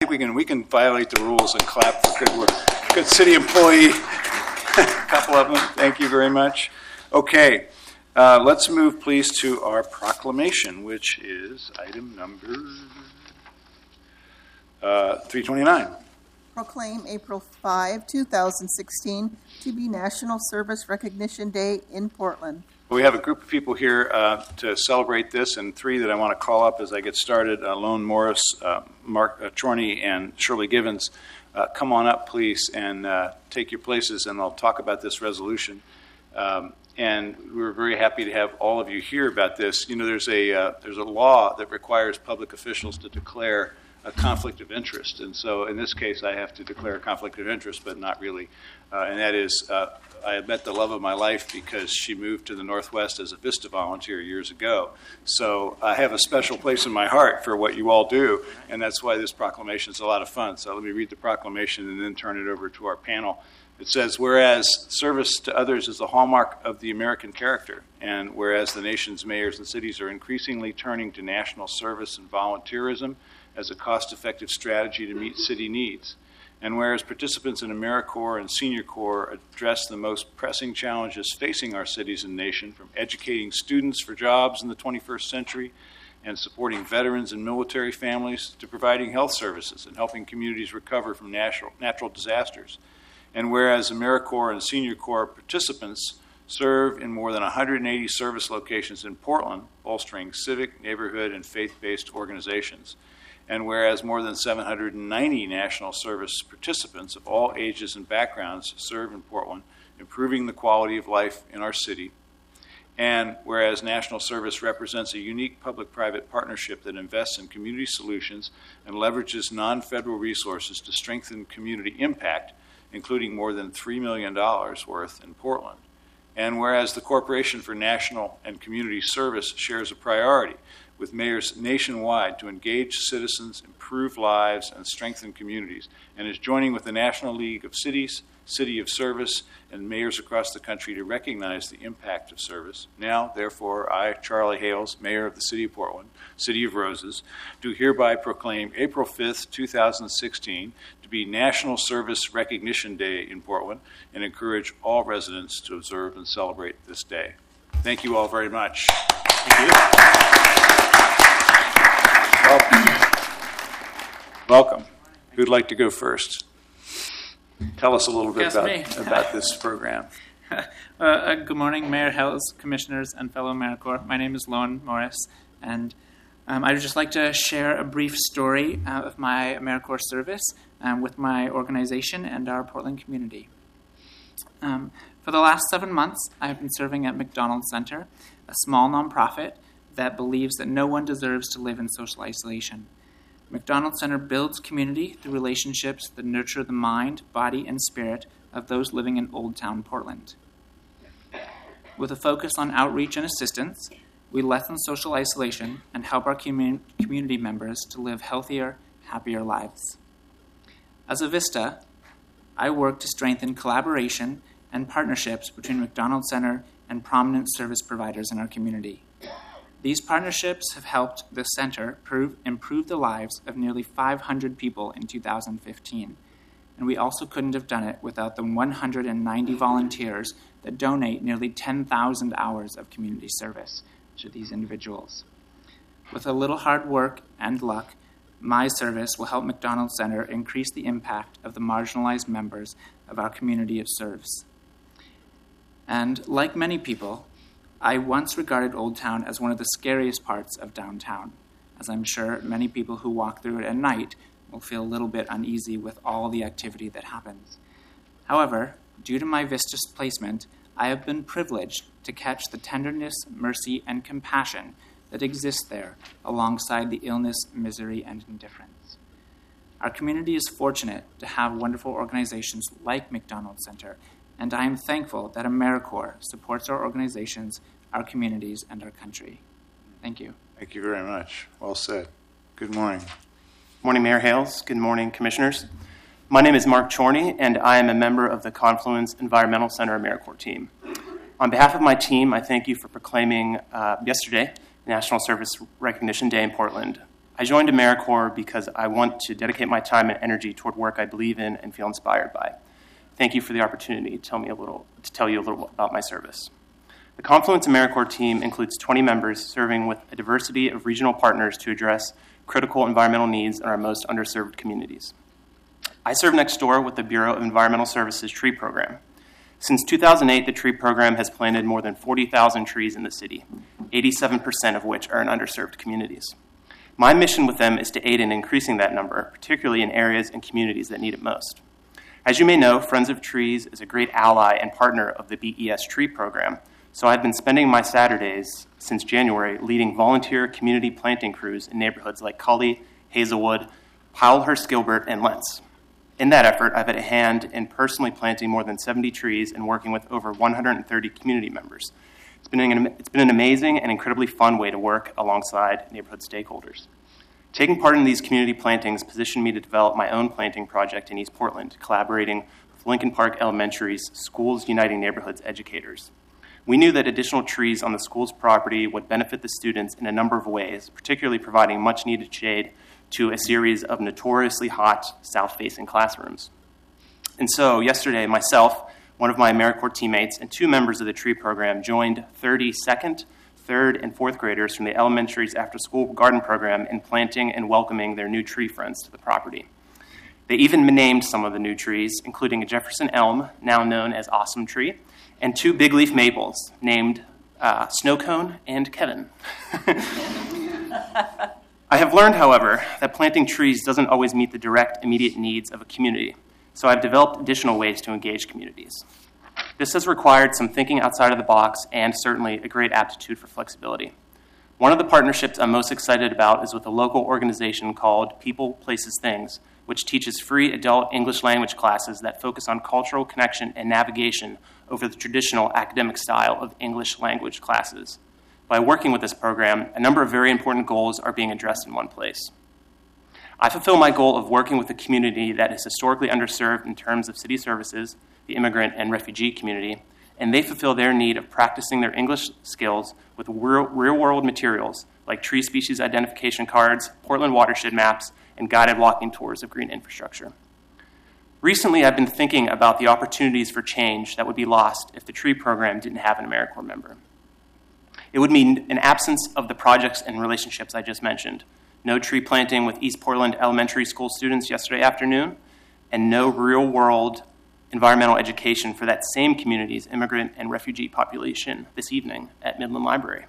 think we can violate the rules and clap for good work. Good city employee. A couple of them. Thank you very much. Okay. Let's move, please, to our proclamation, which is item number 329. Proclaim April 5, 2016 to be National Service Recognition Day in Portland. We have a group of people here to celebrate this, and three that I want to call up as I get started. Lone Morris, Mark Chorney, and Shirley Givens. Come on up, please, and take your places, and I'll talk about this resolution. And we're very happy to have all of you hear about this. You know, there's a law that requires public officials to declare a conflict of interest. And so in this case, I have to declare a conflict of interest, but not really. And that is, I had met the love of my life because she moved to the Northwest as a VISTA volunteer years ago. So I have a special place in my heart for what you all do, and that's why this proclamation is a lot of fun. So let me read the proclamation and then turn it over to our panel. It says, whereas service to others is the hallmark of the American character, and whereas the nation's mayors and cities are increasingly turning to national service and volunteerism as a cost-effective strategy to meet city needs, and whereas participants in AmeriCorps and Senior Corps address the most pressing challenges facing our cities and nation, from educating students for jobs in the 21st century and supporting veterans and military families to providing health services and helping communities recover from natural disasters. And whereas AmeriCorps and Senior Corps participants serve in more than 180 service locations in Portland, bolstering civic, neighborhood, and faith-based organizations. And whereas more than 790 national service participants of all ages and backgrounds serve in Portland, improving the quality of life in our city. And whereas national service represents a unique public-private partnership that invests in community solutions and leverages non-federal resources to strengthen community impact, including more than $3 million worth in Portland. And whereas the Corporation for National and Community Service shares a priority with mayors nationwide to engage citizens, improve lives, and strengthen communities, and is joining with the National League of Cities, City of Service, and mayors across the country to recognize the impact of service. Now, therefore, I, Charlie Hales, Mayor of the City of Portland, City of Roses, do hereby proclaim April 5th, 2016 to be National Service Recognition Day in Portland and encourage all residents to observe and celebrate this day. Thank you all very much. Thank you. Welcome. Who'd like to go first? Tell us a little bit about this program. Good morning, Mayor Hales, Commissioners, and fellow AmeriCorps. My name is Lone Morris, and I would just like to share a brief story of my AmeriCorps service with my organization and our Portland community. For the last 7 months, I have been serving at McDonald Center, a small nonprofit that believes that no one deserves to live in social isolation. McDonald Center builds community through relationships that nurture the mind, body, and spirit of those living in Old Town Portland. With a focus on outreach and assistance, we lessen social isolation and help our community members to live healthier, happier lives. As a VISTA, I work to strengthen collaboration and partnerships between McDonald Center and prominent service providers in our community. These partnerships have helped the center improve the lives of nearly 500 people in 2015, and we also couldn't have done it without the 190 volunteers that donate nearly 10,000 hours of community service to these individuals. With a little hard work and luck, my service will help McDonald Center increase the impact of the marginalized members of our community it serves. And like many people, I once regarded Old Town as one of the scariest parts of downtown, as I'm sure many people who walk through it at night will feel a little bit uneasy with all the activity that happens. However, due to my VISTA's placement, I have been privileged to catch the tenderness, mercy, and compassion that exists there alongside the illness, misery, and indifference. Our community is fortunate to have wonderful organizations like McDonald Center, and I am thankful that AmeriCorps supports our organizations, our communities, and our country. Thank you. Thank you very much. Well said. Good morning. Morning, Mayor Hales. Good morning, Commissioners. My name is Mark Chorney, and I am a member of the Confluence Environmental Center AmeriCorps team. On behalf of my team, I thank you for proclaiming yesterday National Service Recognition Day in Portland. I joined AmeriCorps because I want to dedicate my time and energy toward work I believe in and feel inspired by. Thank you for the opportunity to tell you a little about my service. The Confluence AmeriCorps team includes 20 members serving with a diversity of regional partners to address critical environmental needs in our most underserved communities. I serve next door with the Bureau of Environmental Services tree program. Since 2008, the tree program has planted more than 40,000 trees in the city, 87% of which are in underserved communities. My mission with them is to aid in increasing that number, particularly in areas and communities that need it most. As you may know, Friends of Trees is a great ally and partner of the BES tree program, so I've been spending my Saturdays since January leading volunteer community planting crews in neighborhoods like Cully, Hazelwood, Powellhurst, Gilbert, and Lentz. In that effort, I've had a hand in personally planting more than 70 trees and working with over 130 community members. It's been an amazing and incredibly fun way to work alongside neighborhood stakeholders. Taking part in these community plantings positioned me to develop my own planting project in East Portland, collaborating with Lincoln Park Elementary's Schools Uniting Neighborhoods educators. We knew that additional trees on the school's property would benefit the students in a number of ways, particularly providing much-needed shade to a series of notoriously hot south-facing classrooms. And so yesterday, myself, one of my AmeriCorps teammates, and 2 members of the tree program joined 30 second, third, and fourth graders from the elementary's after-school garden program in planting and welcoming their new tree friends to the property. They even named some of the new trees, including a Jefferson elm, now known as Awesome Tree, and 2 big leaf maples named Snowcone and Kevin. I have learned, however, that planting trees doesn't always meet the direct, immediate needs of a community, so I've developed additional ways to engage communities. This has required some thinking outside of the box and certainly a great aptitude for flexibility. One of the partnerships I'm most excited about is with a local organization called People, Places, Things, which teaches free adult English language classes that focus on cultural connection and navigation over the traditional academic style of English language classes. By working with this program, a number of very important goals are being addressed in one place. I fulfill my goal of working with a community that is historically underserved in terms of city services, the immigrant and refugee community, and they fulfill their need of practicing their English skills with real-world materials like tree species identification cards, Portland watershed maps, and guided walking tours of green infrastructure. Recently, I've been thinking about the opportunities for change that would be lost if the tree program didn't have an AmeriCorps member. It would mean an absence of the projects and relationships I just mentioned, no tree planting with East Portland Elementary School students yesterday afternoon, and no real-world environmental education for that same community's immigrant and refugee population this evening at Midland Library.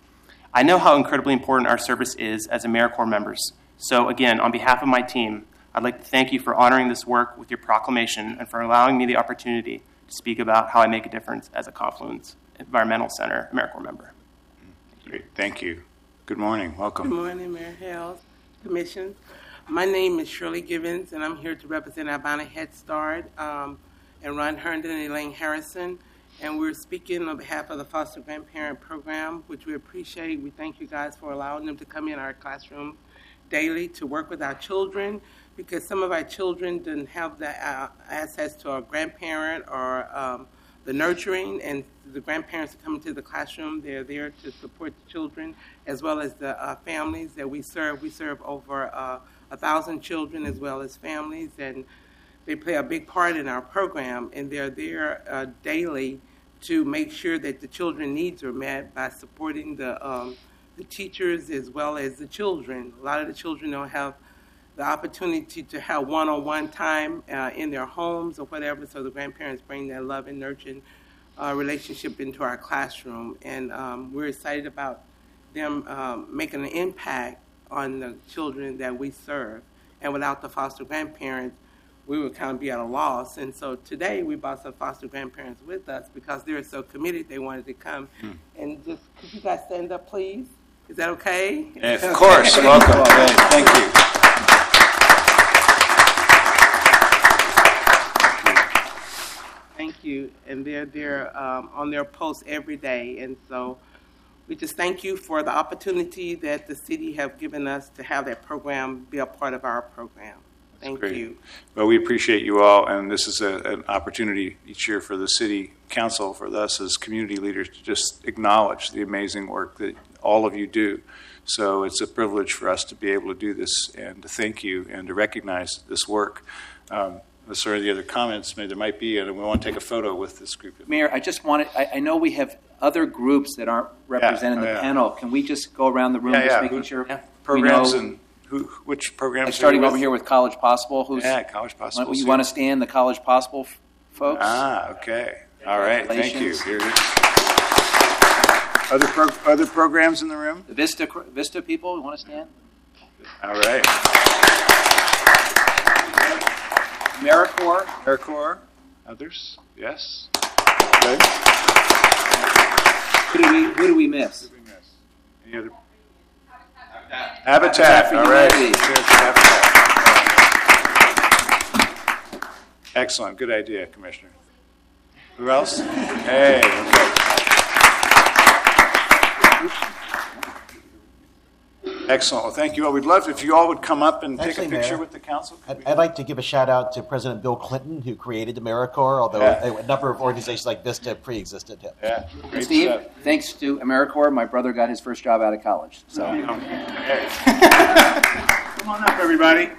I know how incredibly important our service is as AmeriCorps members, so again, on behalf of my team, I'd like to thank you for honoring this work with your proclamation and for allowing me the opportunity to speak about how I make a difference as a Confluence Environmental Center AmeriCorps member. Great. Thank you. Good morning. Welcome. Good morning, Mayor Hales, Commission. My name is Shirley Givens, and I'm here to represent Albina Head Start and Ron Herndon and Elaine Harrison. And we're speaking on behalf of the Foster Grandparent Program, which we appreciate. We thank you guys for allowing them to come in our classroom daily to work with our children, because some of our children didn't have the access to a grandparent or the nurturing, and the grandparents are coming to the classroom. They're there to support the children as well as the families that we serve. We serve over 1,000 children as well as families, and they play a big part in our program, and they're there daily to make sure that the children's needs are met by supporting the teachers as well as the children. A lot of the children don't have the opportunity to have one-on-one time in their homes or whatever, so the grandparents bring that love and nurturing relationship into our classroom. And we're excited about them making an impact on the children that we serve. And without the foster grandparents, we would kind of be at a loss. And so today we brought some foster grandparents with us because they're so committed they wanted to come. And just, could you guys stand up, please? Is that okay? Of course. Welcome. Thank you. Thank you. And they're on their posts every day. And so we just thank you for the opportunity that the city have given us to have that program be a part of our program. Thank you. Well, we appreciate you all, and this is an opportunity each year for the city council, for us as community leaders, to just acknowledge the amazing work that all of you do. So it's a privilege for us to be able to do this and to thank you and to recognize this work. Is there any other comments? Maybe there might be, and we want to take a photo with this group. Mayor, I just wanted, I know we have other groups that aren't represented in the panel. Can we just go around the room just making sure programs we know, and which programs? like starting over here with College Possible. College Possible. You want to stand, the College Possible folks? Okay. All right. Thank you. Here it is. Other programs in the room? The Vista people, you want to stand? All right. AmeriCorps. Others? Yes. Okay. Who do we miss? Any other? Habitat. All right. Habitat. Excellent. Good idea, Commissioner. Who else? Hey. Okay. Excellent. Well, thank you all. We'd love if you all would come up and take a picture with the council. I'd like to give a shout out to President Bill Clinton, who created AmeriCorps, although a number of organizations like Vista pre-existed him. Yeah. Great Steve, stuff. thanks to AmeriCorps, my brother got his first job out of college. So. Come on up, everybody.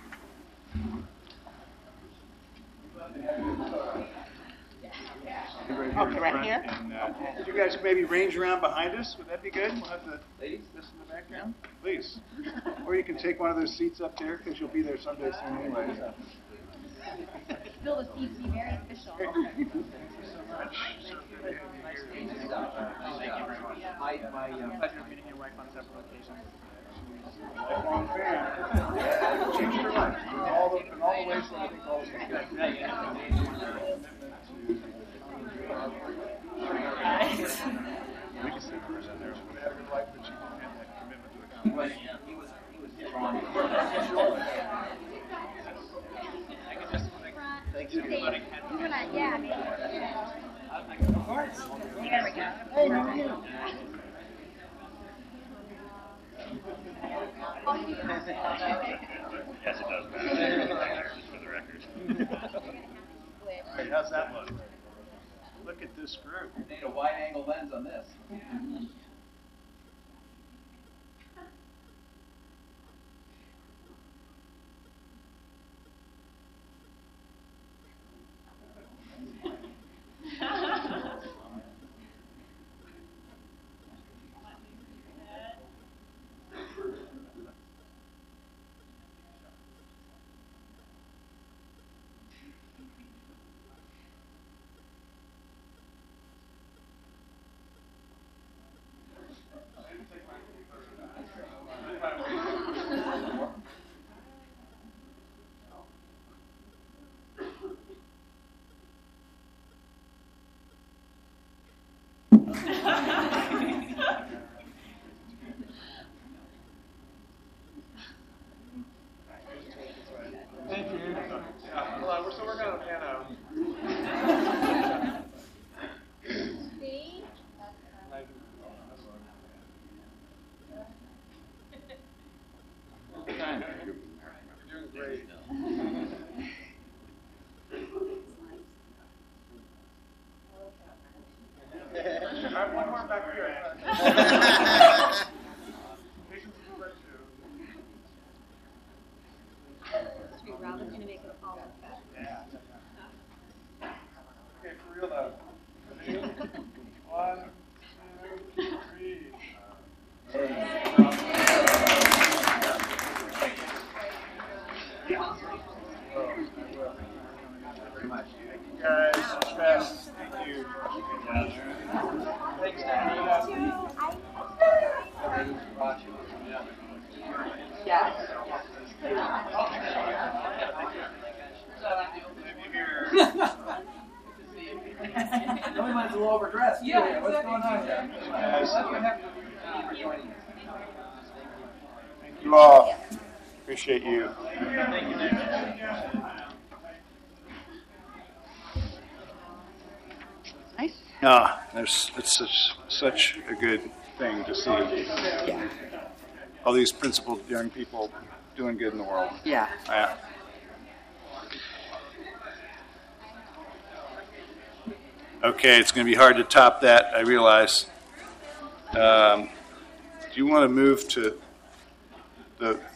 Okay, right here? And, could you guys maybe range around behind us? Would that be good? We'll have the ladies just in the background, please. Or you can take one of those seats up there because you'll be there someday soon anyway. Bill, the seats be very official. Thank you so much. My pleasure of meeting your wife on several occasions. Lifelong fan. Changed your life in all the ways that I think all of us can. We can see who's in there. She's going to have a good life, but she won't have that commitment to the company. He was drawn. Thanks, everybody. Yeah, maybe. Of course. There we go. Hey, how are you? Yes, it does matter. Just for the record. All right, how's that look? Look at this group. They need a wide-angle lens on this. So we're going to pan out. See? You're doing great. I have one more back here. Robin's going to make it fall effect. Yeah. Okay, for real though. Ready? 1, 2, 3. Very much. Thank you guys. Best. Thank you. Thanks, Everyone's a little overdressed. Yeah, what's going on here? Thank you all. Appreciate you. Thank you, Nick. It's such a good thing to see all these principled young people doing good in the world. Yeah. Yeah. Okay, it's going to be hard to top that, I realize. do you want to move to the